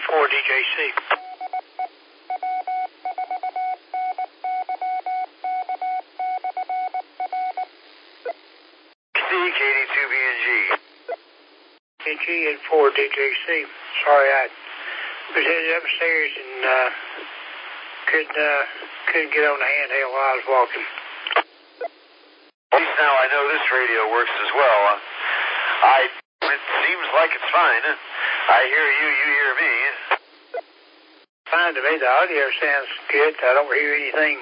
KT-8-4DJC. KT-2BNG. KT-8-4DJC. Sorry, I was headed upstairs and couldn't get on the handheld while I was walking. At least now I know this radio works as well. It seems like it's fine. I hear you, you hear me. Fine to me. The audio sounds good. I don't hear anything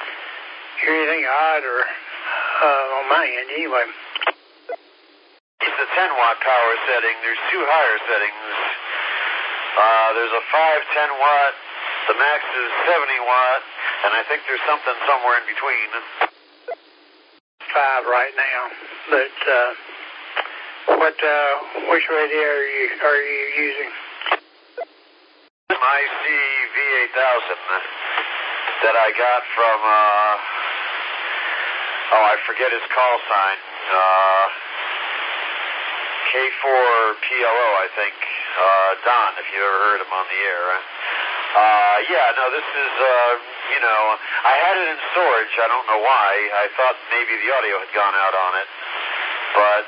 odd or on my end anyway. It's the 10-watt power setting. There's two higher settings. There's a 5 10-watt. The max is 70-watt, and I think there's something somewhere in between. 5 right now, but which radio are you using? IC V8000 that I got from I forget his call sign. K4PLO, I think. Don, if you ever heard him on the air. This is, I had it in storage. I don't know why. I thought maybe the audio had gone out on it. But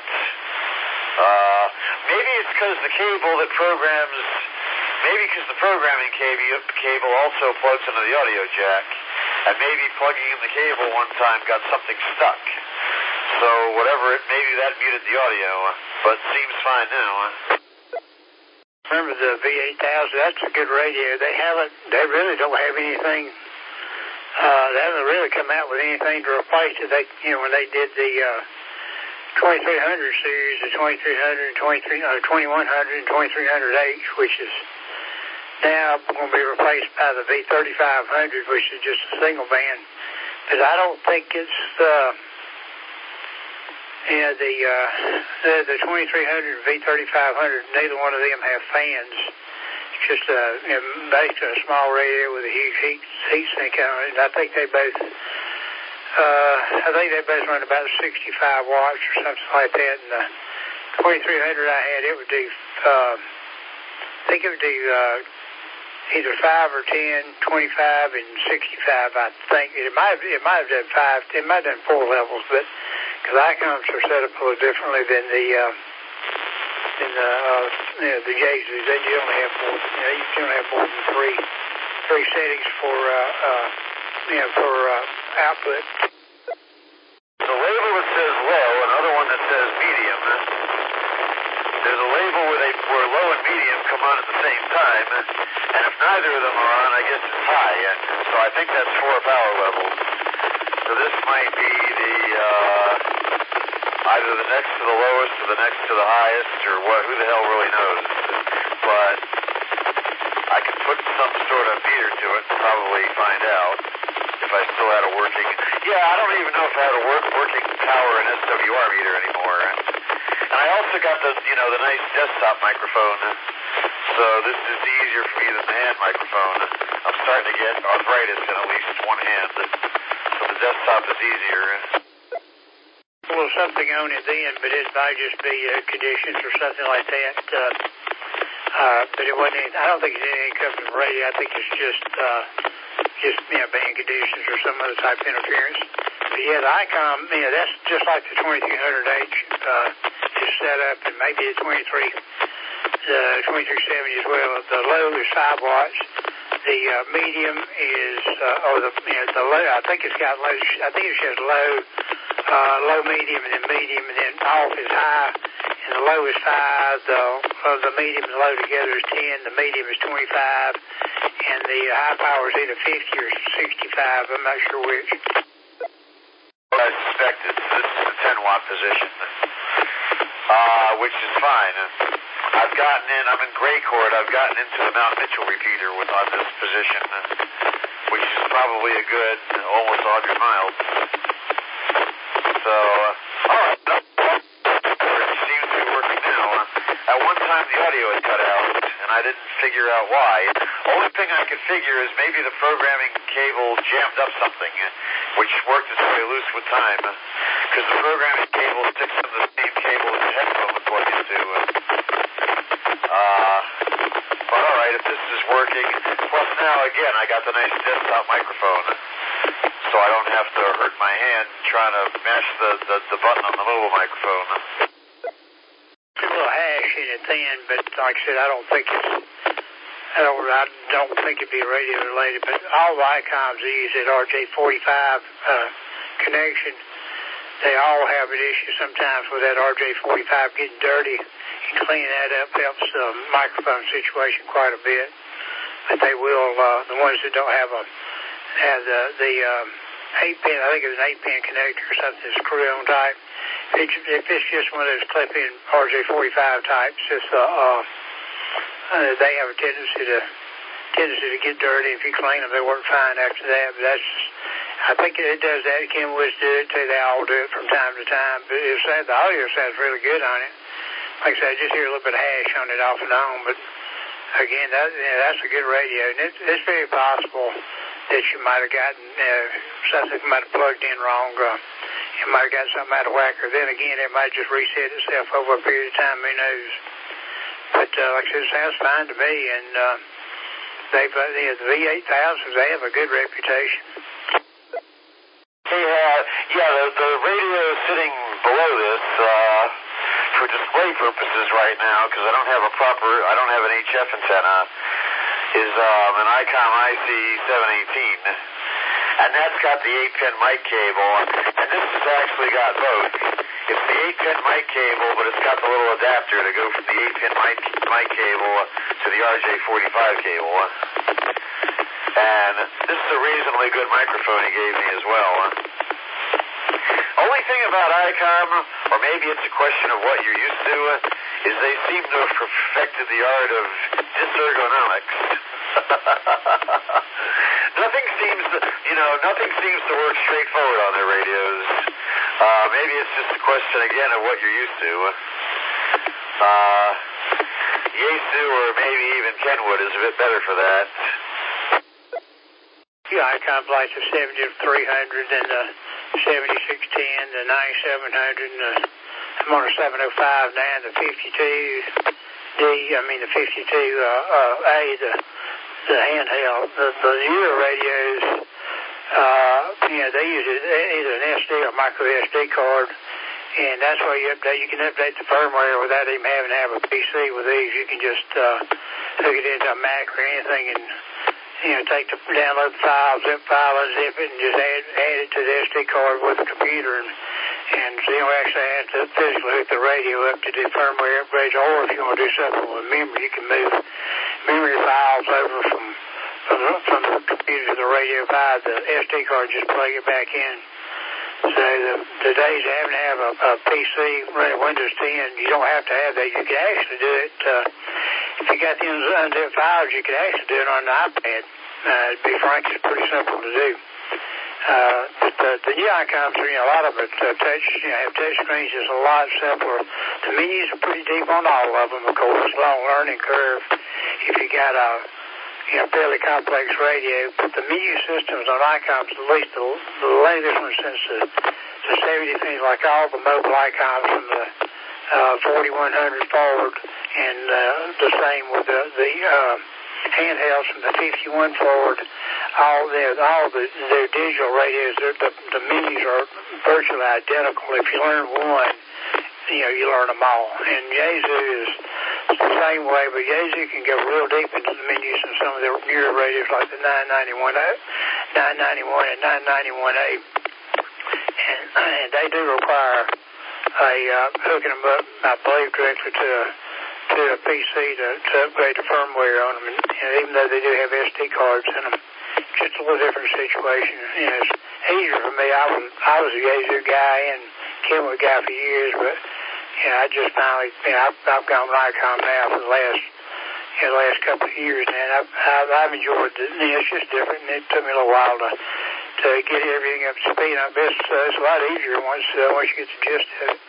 maybe it's because the cable that programs, maybe because the programming cable also plugs into the audio jack. And maybe plugging in the cable one time got something stuck. So maybe that muted the audio. But it seems fine now. Remember the V8000, that's a good radio. They really don't have anything, they haven't really come out with anything to replace it. When they did the 2300 series, the 2300, 2100, and 2300H, which is now going to be replaced by the V3500, which is just a single band. But I don't think it's the 2300 and V3500, neither one of them have fans. It's just basically a small radio with a huge heat sink on it. And I think they both run about 65 watts or something like that. And the 2300 I had, it would do, I think it would do either 5 or 10, 25, and 65. I think it might have done 5. It might have done 4 levels, but because icons are set up a little differently than the Yaesus. You only have more. You can only have more than three settings for output. The label that says low, another one that says medium. There's a label where low and medium come on at the same time, and if neither of them are on, I guess it's high. So I think that's 4 power levels. So this might be either the next to the lowest or the next to the highest, or who the hell really knows. But I could put some sort of meter to it and probably find out if I still had a working. I don't even know if I had a working power and SWR meter anymore. And I also got the nice desktop microphone. So this is easier for me than the hand microphone. I'm starting to get arthritis in at least one hand. So the desktop is easier. A little something on it then, but it might just be conditions or something like that. But it wasn't. I don't think it's anything comes from radio. I think it's just band conditions or some other type of interference. But the ICOM, that's just like the 2300H is set up, and maybe the 2370 as well. The low is 5 watts. The medium is, the low. I think it's got low. I think it says low, medium, and then off is high, and the low is 5. The medium and the low together is 10. The medium is 25, and the high power is either 50 or 65. I'm not sure which. I suspect this is the 10-watt position, which is fine. I'm in gray cord. I've gotten into the Mount Mitchell repeater on this position, which is probably a good almost 100 miles. So, it seems to be working now. At one time the audio had cut out, and I didn't figure out why. Only thing I could figure is maybe the programming cable jammed up something, which worked its way loose with time, because the programming cable sticks in the same cable as the headphone would plug into. But alright, if this is working. Plus now, again, I got the nice desktop microphone, so I don't have to hurt my hand trying to mash the button on the mobile microphone. A little hash in it then, but like I said, I don't think it'd be radio related, but all the ICOMs that use that RJ45 connection, they all have an issue sometimes with that RJ45 getting dirty, and cleaning that up helps the microphone situation quite a bit. But they will, the ones that don't have the 8-pin, I think it's an 8-pin connector or something, screw-on type. If it's just one of those clip-in RJ45 types, they have a tendency to get dirty. If you clean them, they work fine after that. But I think it does that. Kenwoods do it too. They all do it from time to time. But the audio sounds really good on it. Like I said, I just hear a little bit of hash on it off and on. But again, that's a good radio. And it's very possible that you might have gotten something might have plugged in wrong. You might have got something out of whack. Or then again, it might just reset itself over a period of time. Who knows? But like I said, it sounds fine to me. And the V8000s, they have a good reputation. The radio is sitting below this for display purposes right now because I don't have an HF antenna. Is an ICOM IC718, and that's got the 8-pin mic cable, and this has actually got both. It's the 8-pin mic cable, but it's got the little adapter to go from the 8-pin mic cable to the RJ45 cable. And this is a reasonably good microphone he gave me as well. Only thing about ICOM, or maybe it's a question of what you're used to, is they seem to have perfected the art of dysergonomics. Nothing seems to work straightforward on their radios. Maybe it's just a question again of what you're used to. Yaesu or maybe even Kenwood is a bit better for that. Yeah, ICOM like the 70-300 and the 7610, the 9700, and I'm on a 705 now, the 52D, the 52A, the handheld. The newer radios, they use either an SD or micro SD card, and that's why you can update the firmware without even having to have a PC with these. You can just hook it into a Mac or anything and download the file, zip file, unzip it, and just add it to the SD card with the computer, and so you don't actually have to physically hook the radio up to do firmware upgrades. Or if you want to do something with memory, you can move memory files over from the computer to the radio via the SD card, just plug it back in. So the days of having to have a PC running Windows 10, you don't have to have that. You can actually do it. If you got the unzipped files, you could actually do it on an iPad. To be frank, it's pretty simple to do. But the new ICOMs, a lot of it have touch screens. It's a lot simpler. The menus are pretty deep on all of them, of course. Long learning curve if you got a fairly complex radio. But the menu systems on ICOMs, at least the latest one since the 70s, things like all the mobile ICOMs from the 4100 forward, and the same with the handhelds from the 51 forward. All their digital radios, the menus are virtually identical. If you learn one, you learn them all. And Yaesu is the same way, but Yaesu can go real deep into the menus of some of their newer radios like the 991 and 991A. And they do require hooking them up, I believe, directly to a PC to upgrade the firmware on them. And even though they do have SD cards in them, just a little different situation. It's easier for me. I was a Yaesu guy and Kenwood guy for years, but I just finally, I've gone ICOM now for the last couple of years, and I've enjoyed it. It's just different, and it took me a little while to get everything up to speed. I guess it's a lot easier once you get the gist of it.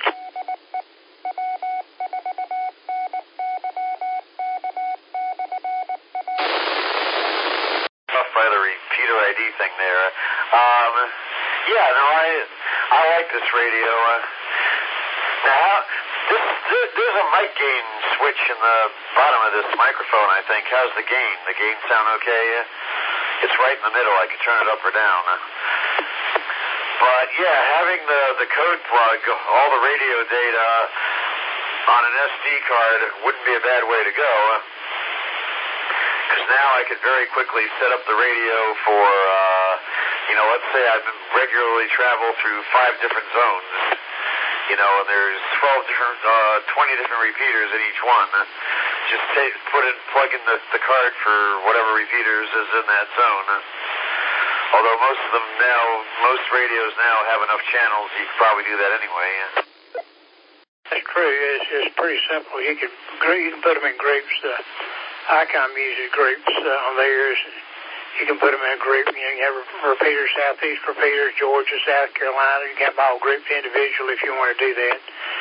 By the repeater ID thing there. I like this radio. Now, There's a mic gain switch in the bottom of this microphone, I think. How's the gain? The gain sound okay? It's right in the middle. I can turn it up or down. But yeah, having the code plug, all the radio data on an SD card wouldn't be a bad way to go. Because now I could very quickly set up the radio for, let's say I've regularly traveled through 5 different zones. And there's 20 different repeaters in each one. Just plug in the card for whatever repeaters is in that zone. Although most radios now have enough channels, you can probably do that anyway. That's true. It's pretty simple. You can put them in groups. ICOM uses groups on theirs. You can put them in a group. You can have repeaters, Southeast repeaters, Georgia, South Carolina. You can have them all grouped individually if you want to do that.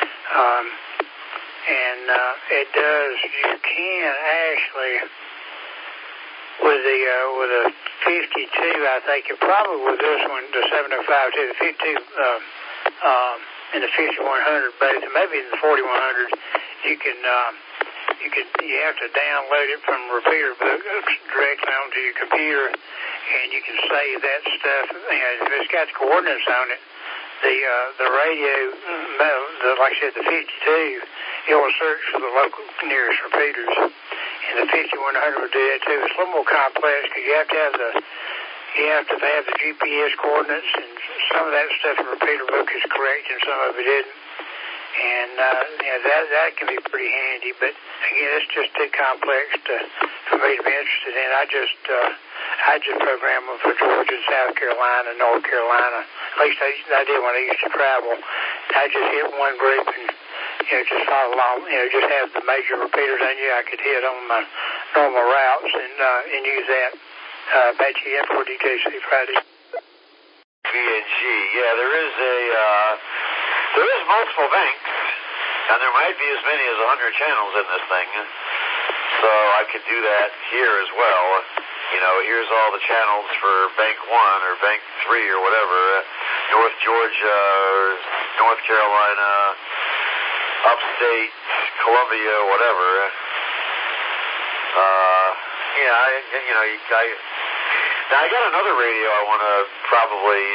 It does. You can actually, with a 52, I think, and probably with this one, the 705 too, the 52 and the 5100 both, and maybe the 4100, you have to download it from repeater books directly onto your computer, and you can save that stuff. If it's got the coordinates on it, the radio, like I said, the 52, it will search for the local nearest repeaters, and the 5100 will do that too. It's a little more complex because you have to have the GPS coordinates, and some of that stuff in the repeater book is correct, and some of it isn't. And that can be pretty handy, but again, it's just too complex for me to be interested in. I just program them for Georgia, South Carolina, North Carolina. At least I did when I used to travel. I just hit one group and just follow along. Just have the major repeaters I knew I could hit on my normal routes and use that. Bet you in for DJC Friday. BNG, yeah, there is multiple banks, and there might be as many as 100 channels in this thing. So I could do that here as well. Here's all the channels for Bank 1 or Bank 3 or whatever. North Georgia, North Carolina, Upstate, Columbia, whatever. Now I got another radio I want to probably...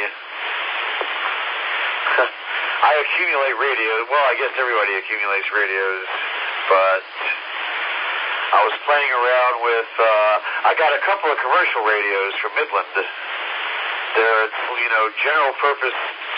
I accumulate radios. Well, I guess everybody accumulates radios, but I was playing around with, I got a couple of commercial radios from Midland. They're, general purpose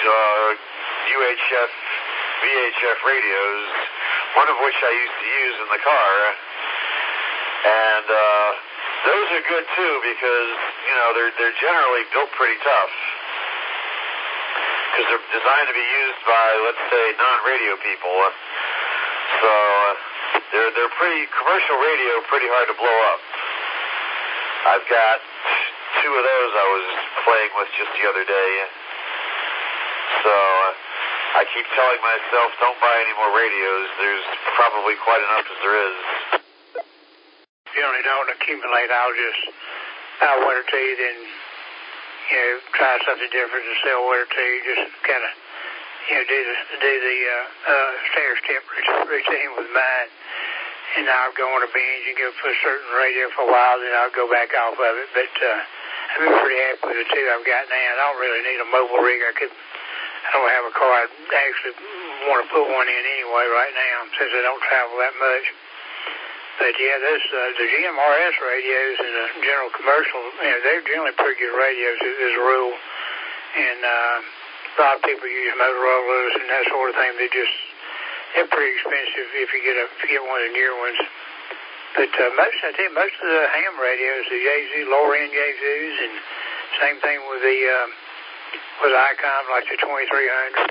UHF, VHF radios, one of which I used to use in the car. And those are good too because, they're generally built pretty tough. Because they're designed to be used by, let's say, non-radio people. So they're pretty commercial radio, pretty hard to blow up. I've got 2 of those I was playing with just the other day. So I keep telling myself, don't buy any more radios. There's probably quite enough as there is. Generally don't accumulate. I'll just buy 1 or 2, then try something different and sell 1 or 2. Just kind of, do the stair-step routine with mine. And I'll go on a binge and go for a certain radio for a while, then I'll go back off of it. But I've been pretty happy with the 2 I've got now. I don't really need a mobile rig. I don't have a car. I actually want to put one in anyway right now since I don't travel that much. But yeah, the GMRS radios and the general commercial, they're generally pretty good radios as a rule. And a lot of people use Motorola's and that sort of thing. They're pretty expensive if you get one of the newer ones. But most of the ham radios, the Yaesu, lower end Yaesus, and same thing with the ICOM, like the 2300.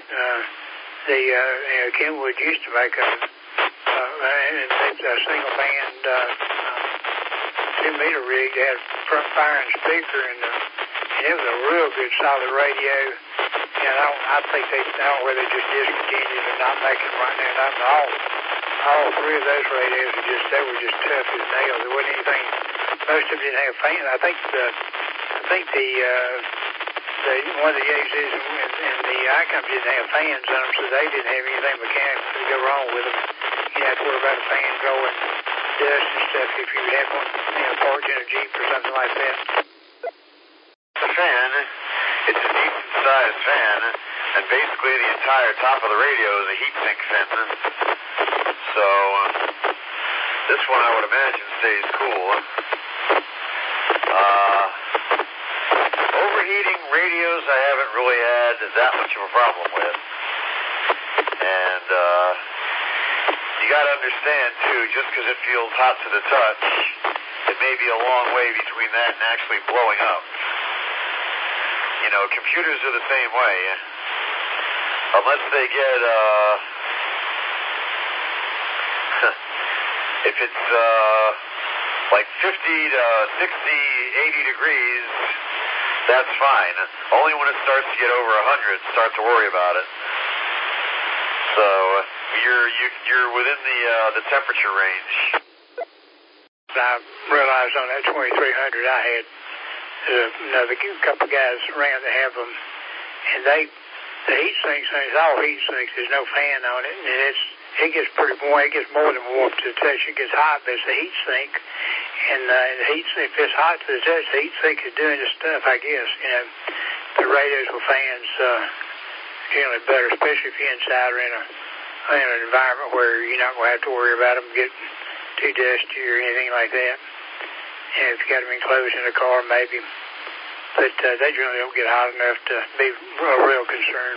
Kenwood used to make a single band 2-meter rig that had front firing speaker, and it was a real good solid radio. And I think I don't know whether they just discontinued or not making them right now. All 3 of those radios were just tough as nails. There wasn't anything. Most of them didn't have fans. I think the one of the agencies and the ICOM didn't have fans on them, so they didn't have anything mechanical to go wrong with them. You have to worry about a fan going dust and stuff if you have one, parked in a Jeep or something like that. The fan, it's a decent-sized fan, and basically the entire top of the radio is a heatsink fan. So this one, I would imagine, stays cool. Overheating radios, I haven't really had that much of a problem with. And you got to understand, too, just because it feels hot to the touch, it may be a long way between that and actually blowing up. Computers are the same way. Unless they get, if it's like 50 to 60, 80 degrees, that's fine. Only when it starts to get over 100, start to worry about it. So you're within the temperature range. I realized on that 2300 I had another couple of guys around that have them, and the heat sinks, it's all heat sinks. There's no fan on it, and it gets pretty warm. It gets more than warm to the touch. It gets hot, but it's a heat sink. And the heat sink, if it's hot to the touch, the heat sink is doing its stuff, I guess. The radios with fans generally better, especially if you're inside or in an environment where you're not going to have to worry about them getting too dusty or anything like that. And if you got them enclosed in a car, maybe. But they generally don't get hot enough to be a real concern.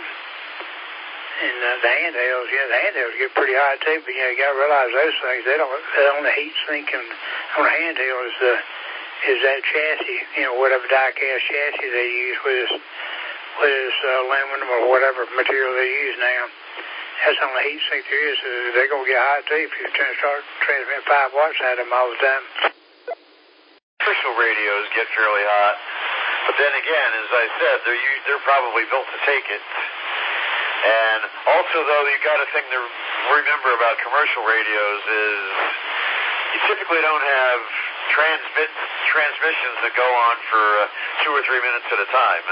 And the handhelds get pretty hot too, but you got to realize those things, they don't, on the heat sink and on a handheld is that chassis, whatever die-cast chassis they use, whether it's aluminum or whatever material they use now. That's on the heat sink there is. They're going to get hot too if you start transmitting 5 watts out of them all the time. Commercial radios get fairly hot, but then again, as I said, they're probably built to take it. And also, though, you got a thing to remember about commercial radios is you typically don't have transmissions that go on for 2 or 3 minutes at a time.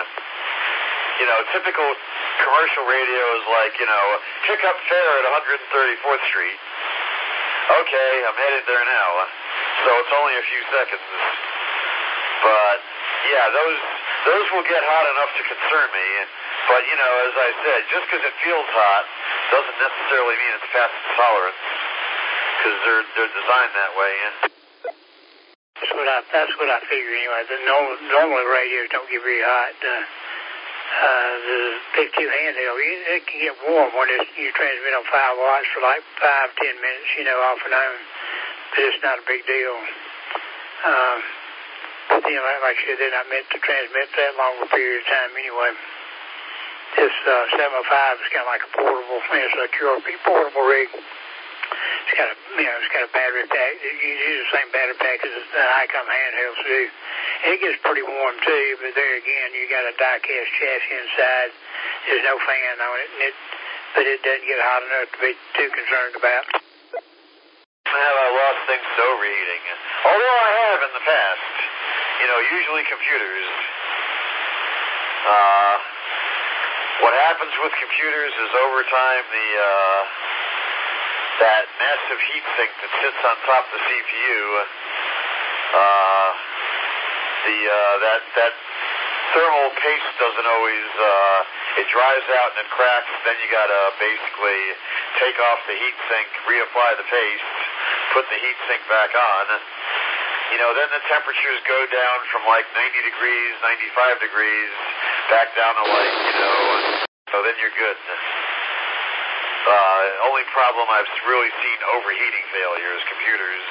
Typical commercial radio is like, pick up fare at 134th Street. Okay, I'm headed there now. So it's only a few seconds. But, yeah, those will get hot enough to concern me. But, as I said, just because it feels hot doesn't necessarily mean it's fast tolerance, because they're designed that way. That's what I figure anyway. Normally radios don't get very hot. The Big 2 handheld, it can get warm when you transmit on 5 watts for like 5-10 minutes, off and on. But it's not a big deal. But like I said, they're not meant to transmit that long a period of time anyway. This 705 is kind of like a portable, it's a QRP portable rig. It's got a battery pack. It uses the same battery pack as the ICOM handhelds do. It gets pretty warm too, but there again, you got a die-cast chassis inside. There's no fan on it, but it doesn't get hot enough to be too concerned about. Have I lost things to overheating? Although I have in the past. Usually computers. What happens with computers is over time that massive heat sink that sits on top of the CPU, that thermal paste doesn't always, it dries out and it cracks. Then you gotta basically take off the heat sink, reapply the paste, put the heat sink back on. Then the temperatures go down from like 90 degrees, 95 degrees, back down to like, so then you're good. Only problem I've really seen overheating failure is computers.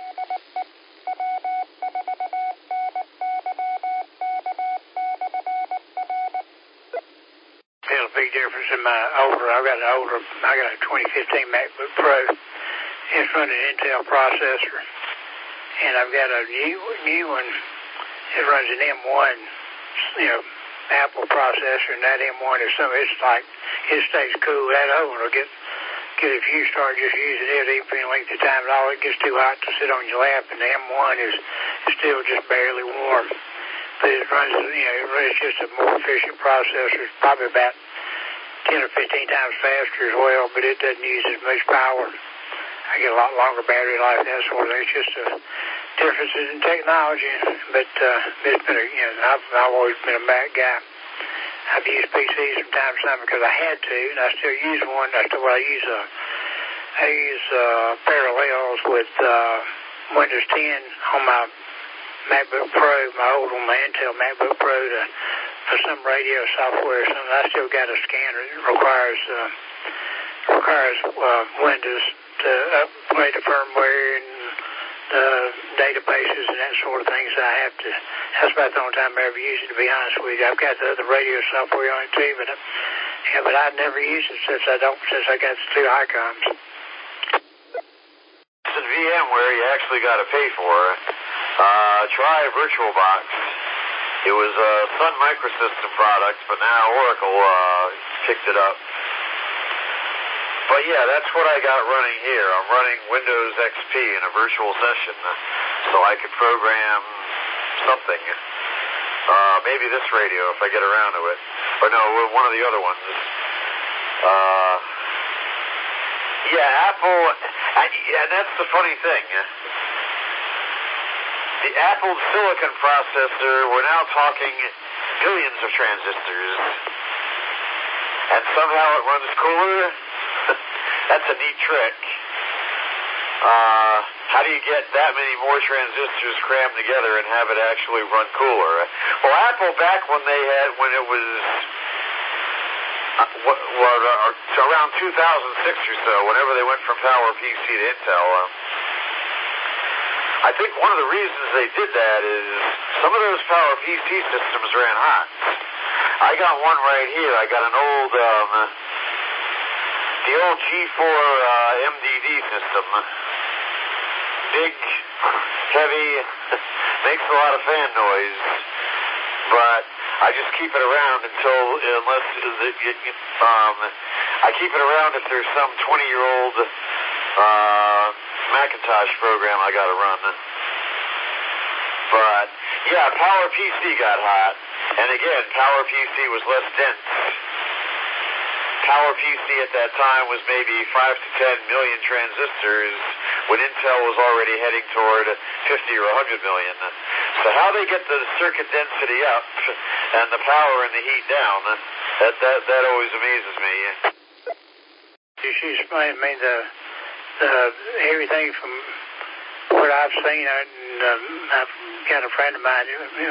There's a big difference in I got a 2015 MacBook Pro. It's running an Intel processor. And I've got a new one. It runs an M1, Apple processor, and that M1 is it stays cool. That other one will get if you start just using it, even for any length of time at all, it gets too hot to sit on your lap, and the M1 is still just barely warm. but it runs, it's just a more efficient processor. It's probably about 10 or 15 times faster as well, but it doesn't use as much power. I get a lot longer battery life, that sort of thing. It's just differences in technology. But it's been I've always been a Mac guy. I've used PCs from time to time because I had to, and I still use one. I use Parallels with Windows 10 on my MacBook Pro, my old one, my Intel MacBook Pro, for some radio software or something. I still got a scanner that requires Windows to upgrade the firmware and databases and that sort of thing. So I have to. That's about the only time I ever use it, to be honest with you. I've got the other radio software on it too, but I've never used it since I got the two icons. In VMware, you actually got to pay for it. Try VirtualBox. It was a Sun Microsystem product, but now Oracle picked it up. But yeah, that's what I got running here. I'm running Windows XP in a virtual session, so I could program something. Maybe this radio if I get around to it. Or no, one of the other ones. Yeah, Apple, and that's the funny thing. The Apple Silicon processor, we're now talking billions of transistors, and somehow it runs cooler. That's a neat trick. How do you get that many more transistors crammed together and have it actually run cooler? Well, Apple, back when it was around 2006 or so, whenever they went from PowerPC to Intel, I think one of the reasons they did that is some of those PowerPC systems ran hot. I got one right here. I got an old, the old G4 MDD system. Big, heavy, makes a lot of fan noise, but I just keep it around I keep it around if there's some 20-year-old Macintosh program I got to run. But yeah, PowerPC got hot, and again, PowerPC was less dense. PowerPC at that time was maybe 5 to 10 million transistors, when Intel was already heading toward 50 or 100 million. So how they get the circuit density up and the power and the heat down, that always amazes me. She explained to me the everything from what I've seen, I've got a friend of mine,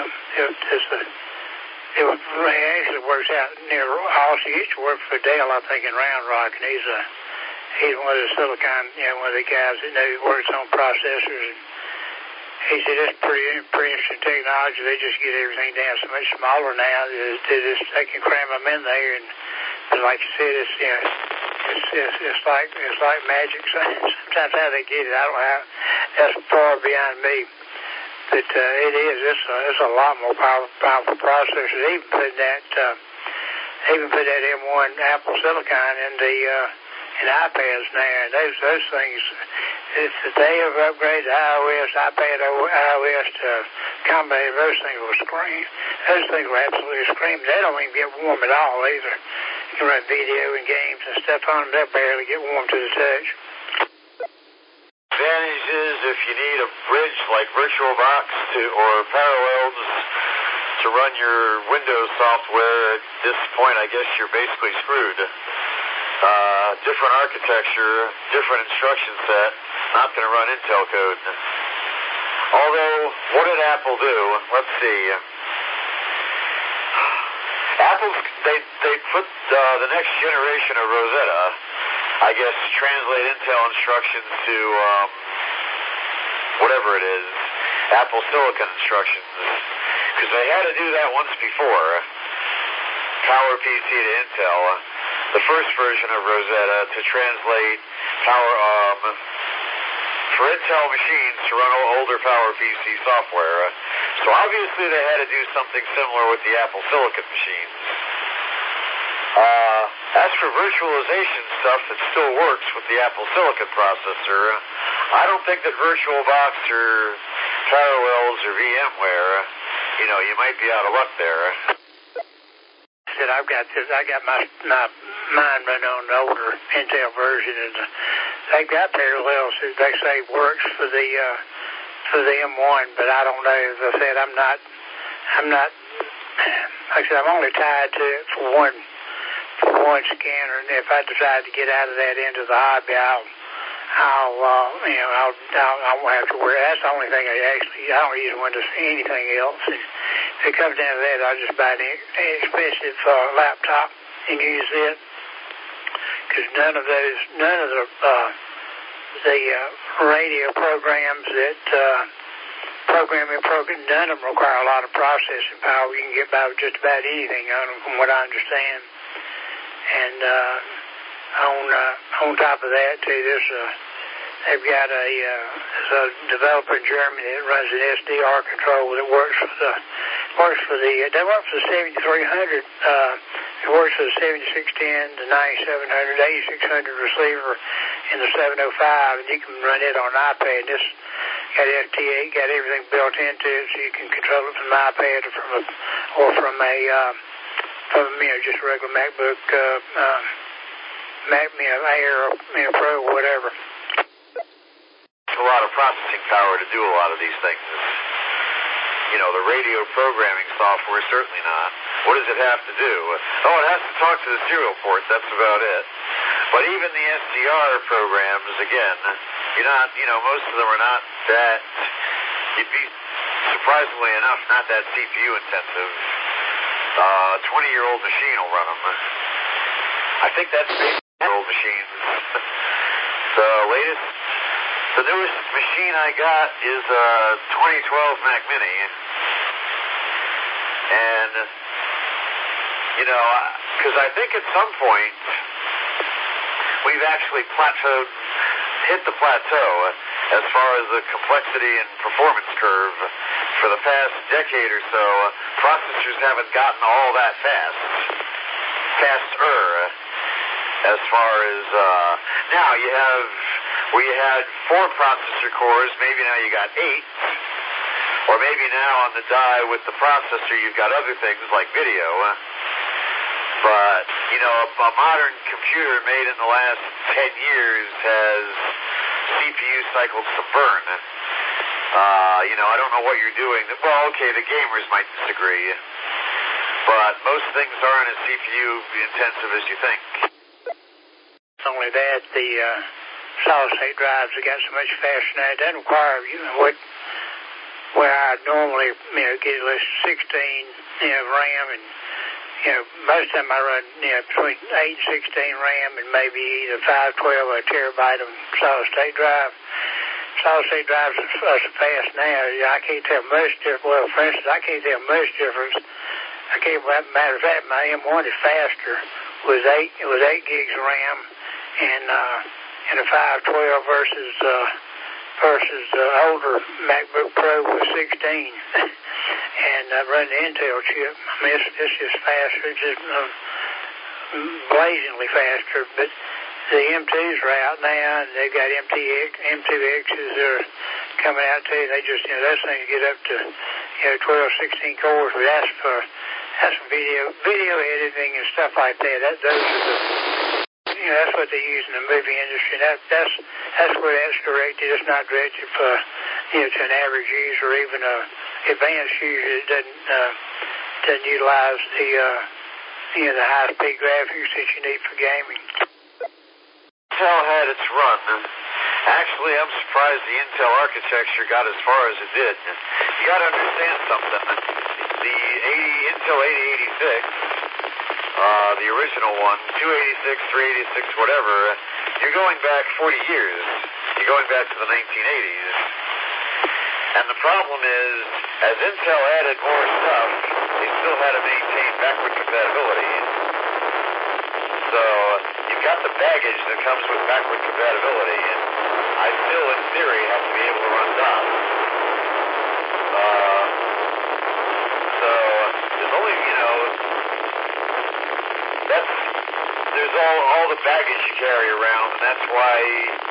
it actually works out near Austin. He used to work for Dell, I think, in Round Rock, and he's one of the silicon, one of the guys that works on processors. And he said it's pretty interesting technology. They just get everything down so much smaller now. They can cram them in there, and like you said, it's like magic. Sometimes how they get it, I don't know how. That's far beyond me. But it is. It's a lot more powerful processors. Even put that M1 Apple Silicon in iPads now. And those things, if they have upgraded iOS, iOS to combine, those things will scream. Those things will absolutely scream. They don't even get warm at all either. You can run video and games and stuff on them. They'll barely get warm to the touch. Advantage is if you need a bridge like VirtualBox or Parallels to run your Windows software, at this point I guess you're basically screwed. Different architecture, different instruction set, not going to run Intel code. Although, what did Apple do? Let's see. Apple, they put the next generation of Rosetta, I guess, translate Intel instructions to whatever it is, Apple Silicon instructions, because they had to do that once before. PowerPC to Intel, the first version of Rosetta to translate for Intel machines to run older PowerPC software. So obviously they had to do something similar with the Apple Silicon machines. As for virtualization stuff that still works with the Apple Silicon processor, I don't think that VirtualBox or Parallels or VMware you might be out of luck there. Said I got my mind running on the older Intel version, and they got parallels that they say works for the M1, but I don't know. As I said, I'm not. Like I said, I'm only tied to it for one scanner, and if I decide to get out of that into the hobby, I won't have to worry. That's the only thing I don't use Windows for anything else. And if it comes down to that, I'll just buy an expensive laptop and use it. Because none of the radio programs none of them require a lot of processing power. You can get by with just about anything on them, from what I understand. And on top of that, too, they've got a developer in Germany that runs an SDR control that works for the 7300. It works for the 7610, the 9700, 8600 receiver, and the 705, and you can run it on an iPad. This got FT8, got everything built into it, so you can control it from an iPad or from just a regular MacBook, Air, Pro, or whatever. It's a lot of processing power to do a lot of these things. The radio programming software, certainly not. What does it have to do? Oh, it has to talk to the serial port. That's about it. But even the SDR programs, again, most of them are not that, you'd be, surprisingly enough, not that CPU intensive. 20-year-old machine will run them. I think that's 8-year-old machines. The newest machine I got is a 2012 Mac Mini. And, because I think at some point we've actually hit the plateau as far as the complexity and performance curve. For the past decade or so, processors haven't gotten all that faster, as far as, now where you had 4 processor cores, maybe now you got 8, or maybe now on the die with the processor you've got other things like video, but, a modern computer made in the last 10 years has CPU cycles to burn. I don't know what you're doing. Well, okay, the gamers might disagree, but most things aren't as CPU intensive as you think. Not only that, the solid-state drives have got so much faster now. It doesn't require where I normally get at least 16 RAM, and most of them I run between 8 and 16 RAM and maybe either 512 or a terabyte of solid-state drive. Solid-state drives are so fast now, I can't tell much difference. Well, for instance, I can't tell much difference. Matter of fact, my M1 is faster with 8 gigs of RAM and a 512 versus older MacBook Pro with 16. And I run the Intel chip. I mean, it's just faster. It's just blazingly faster, but the M2s are out now, and they've got M2Xs are coming out too. They just, those things get up to, 12, 16 cores, but that's for video editing and stuff like that. Those are that's what they use in the movie industry. That's where that's directed. It's not directed for, to an average user or even a advanced user. It doesn't utilize the high-speed graphics that you need for gaming. Intel had its run. Actually, I'm surprised the Intel architecture got as far as it did. You got to understand something. The Intel 8086, the original one, 286, 386, whatever, you're going back 40 years. You're going back to the 1980s. And the problem is, as Intel added more stuff, they still had to maintain backward compatibility. So you've got the baggage that comes with backward compatibility, and I still, in theory, have to be able to run DOS. So there's only, there's all the baggage you carry around, and that's why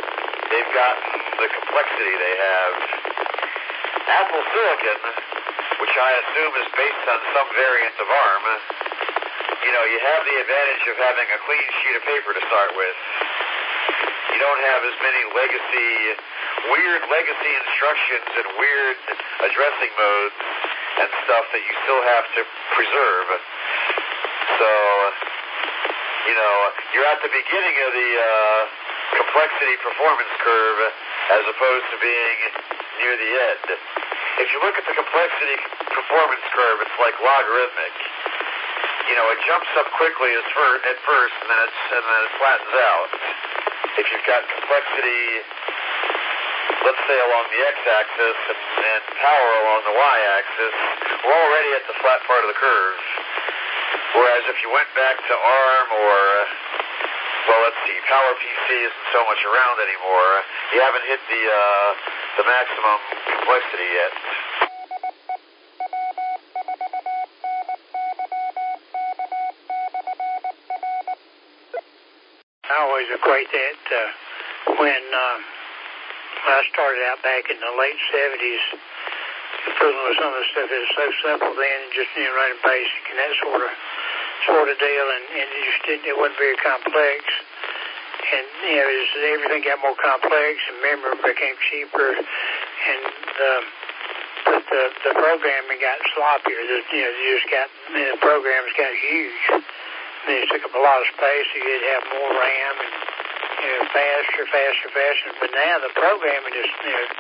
they've gotten the complexity they have. Apple Silicon which I assume is based on some variant of ARM, you know, you have the advantage of having a clean sheet of paper to start with. You don't have as many weird legacy instructions and weird addressing modes and stuff that you still have to preserve. So, you know, you're at the beginning of the complexity performance curve as opposed to being near the end. If you look at the complexity performance curve, it's like logarithmic. You know, it jumps up quickly at first, and then it flattens out. If you've got complexity, let's say along the x-axis and power along the y-axis, we're already at the flat part of the curve. Whereas if you went back to ARM or, well, let's see, PowerPC isn't so much around anymore. You haven't hit the maximum complexity yet. I always equate that when I started out back in the late 70s, fooling with some of the stuff that was so simple then, and just running basic and that sort of deal, and it wasn't very complex. And as everything got more complex, and memory became cheaper, and the programming got sloppier. The programs got huge. They took up a lot of space, so you'd have more RAM and faster. But now the programming is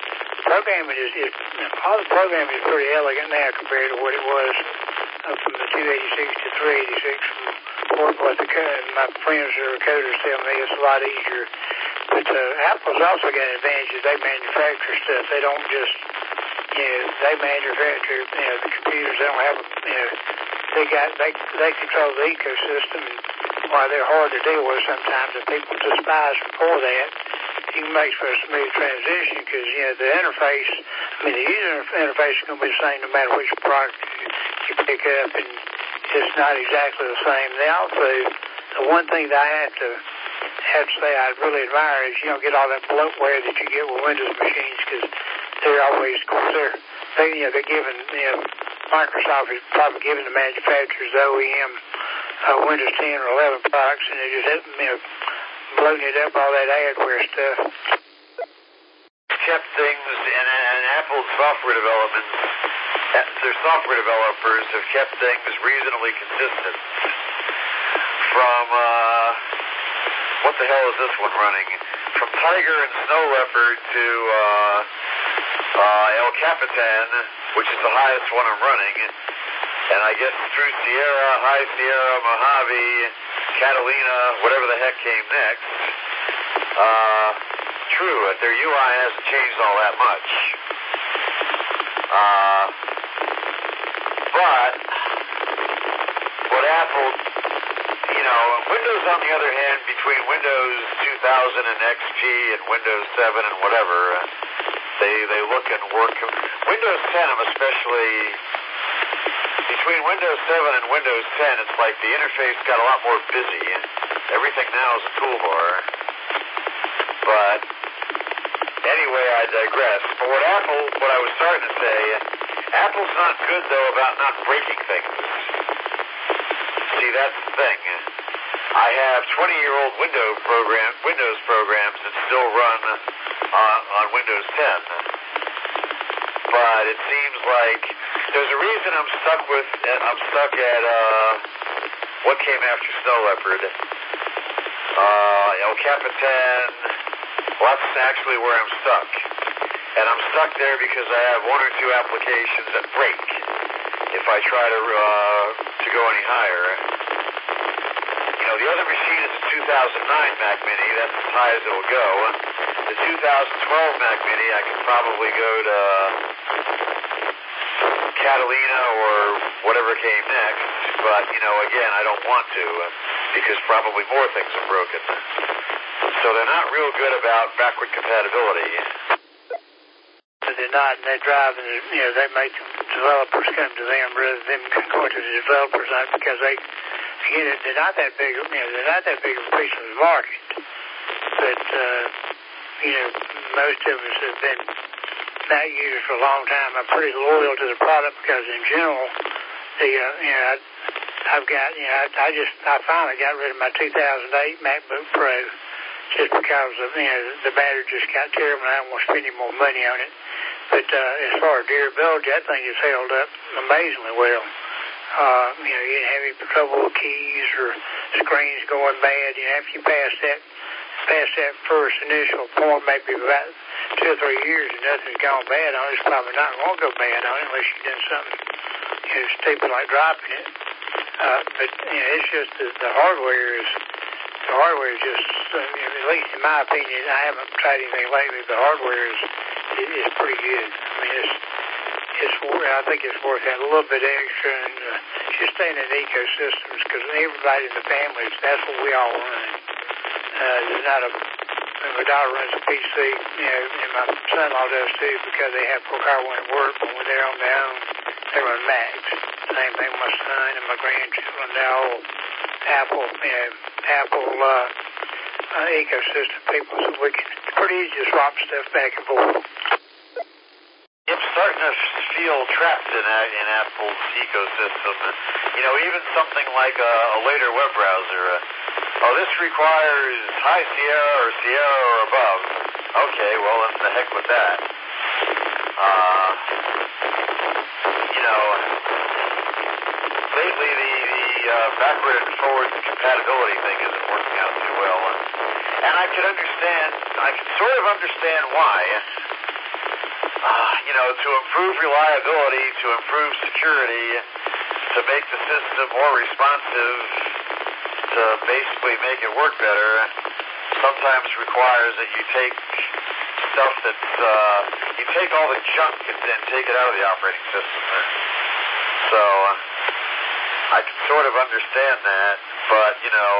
all the programming is pretty elegant now compared to what it was from the 286 to 386. From what my friends who are coders tell me, it's a lot easier. But Apple's also got advantages. They manufacture stuff. They don't just they manufacture the computers. They don't have they control the ecosystem, and while they're hard to deal with sometimes, and people despise them for that, you can make for a smooth transition because the interface, the user interface is going to be the same no matter which product you pick up, and it's not exactly the same. They also, the one thing that I have to say I really admire is you don't get all that bloatware that you get with Windows machines because they're always, of course, they're giving Microsoft is probably giving the manufacturers, the OEM, Windows 10 or 11 products, and they're just bloating it up, all that adware stuff. Kept things, and Apple's software development, their software developers have kept things reasonably consistent. From, what the hell is this one running? From Tiger and Snow Leopard to El Capitan, which is the highest one I'm running, and I guess through Sierra, High Sierra, Mojave, Catalina, whatever the heck came next. True, their UI hasn't changed all that much. But what Apple, Windows on the other hand, between Windows 2000 and XP and Windows 7 and whatever, they look and work. Windows 10, I'm especially, between Windows 7 and Windows 10, it's like the interface got a lot more busy. Everything now is a toolbar. But anyway, I digress. But what I was starting to say, Apple's not good, though, about not breaking things. See, that's the thing. I have 20-year-old Windows programs that still run on Windows 10. But it seems like there's a reason I'm stuck at what came after Snow Leopard. El Capitan, well, that's actually where I'm stuck. And I'm stuck there because I have one or two applications that break if I try to go any higher. The other machine is a 2009 Mac Mini. That's as high as it'll go. The 2012 Mac Mini, I can probably go to Catalina or whatever came next. But, again, I don't want to because probably more things are broken. So they're not real good about backward compatibility. But they're not, and they drive, and they make developers come to them rather than them going to the developers, not because they're not that big. They're not that big of a piece of the market. But most of us have been not used it for a long time. I'm pretty loyal to the product because in general, I've got, I finally got rid of my 2008 MacBook Pro just because of, the battery just got terrible and I don't want to spend any more money on it. But as far as durability, that thing has held up amazingly well. You didn't have any trouble with keys or screens going bad. After you pass that first initial point, maybe about 2 or 3 years and nothing's gone bad on it, it's probably not going to go bad on it unless you've done something stupid like dropping it. But it's just the hardware is just, at least in my opinion, I haven't tried anything lately. The hardware is pretty good. I mean, I think it's worth that a little bit extra, and just staying in ecosystems because everybody in the family, that's what we all run. There's not my daughter runs a PC, and my son-in-law does too because they have Procure when at work, but when they're on their own, they run Macs. Same thing with my son and my grandchildren. They're all Apple ecosystem people, so it's pretty easy to swap stuff back and forth. I'm starting to feel trapped in Apple's ecosystem. Even something like a later web browser. This requires High Sierra or Sierra or above. Okay, well, then the heck with that. Lately the backward and forward compatibility thing isn't working out too well. And I can sort of understand why. To improve reliability, to improve security, to make the system more responsive, to basically make it work better, sometimes requires that you take stuff you take all the junk and then take it out of the operating system. So, I can sort of understand that, but,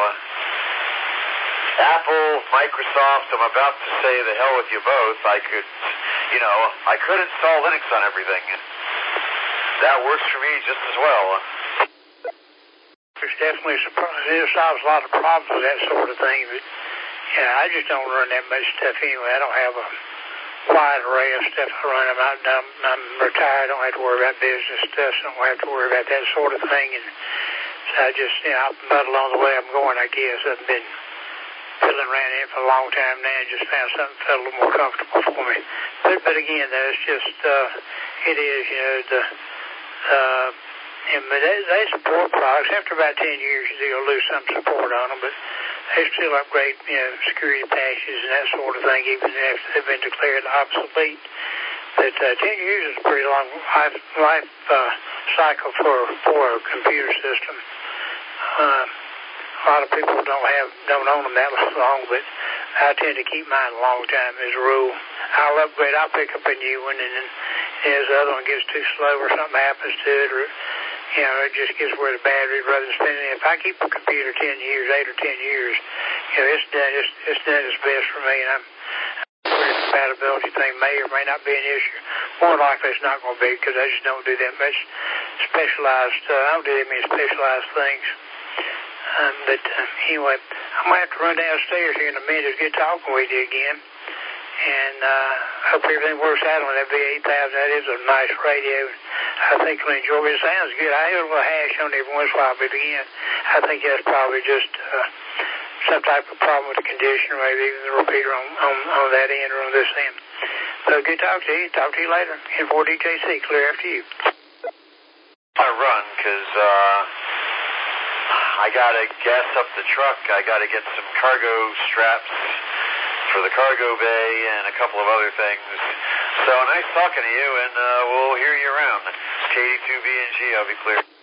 Apple, Microsoft, I'm about to say the hell with you both. I could install Linux on everything. That works for me just as well. There's definitely it solves a lot of problems with that sort of thing, but I just don't run that much stuff anyway. I don't have a wide array of stuff I run. I'm retired. I don't have to worry about business stuff, so I don't have to worry about that sort of thing. And so I just, I'll muddle on the way I'm going, I guess. I've been fiddling around in for a long time now and just found something felt a little more comfortable for me. But again, though, it's just, it is, they support products. After about 10 years, you'll lose some support on them, but they still upgrade, security patches and that sort of thing, even after they've been declared obsolete. But 10 years is a pretty long life cycle for a computer system. A lot of people don't own them that long, but I tend to keep mine a long time as a rule. I'll upgrade. I'll pick up a new one, and then as the other one gets too slow or something happens to it, or it just gets where the battery rather than spending it. If I keep a computer 8 or 10 years, it's done its best for me, and the compatibility thing may or may not be an issue. More likely it's not going to be because I just don't do that much specialized. I don't do that many specialized things. But anyway, I'm going to have to run downstairs here in a minute to get talking with you again. And hope everything works out on that V8000. That is a nice radio. I think you'll enjoy it. It sounds good. I hear a little hash on it every once in a while, but again, I think that's probably just some type of problem with the conditioner, maybe even the repeater on that end or on this end. So good talk to you. Talk to you later. N4DJC, clear after you. I run because I got to gas up the truck. I got to get some cargo straps for the cargo bay and a couple of other things. So nice talking to you, and we'll hear you around. KD2BNG, I'll be clear.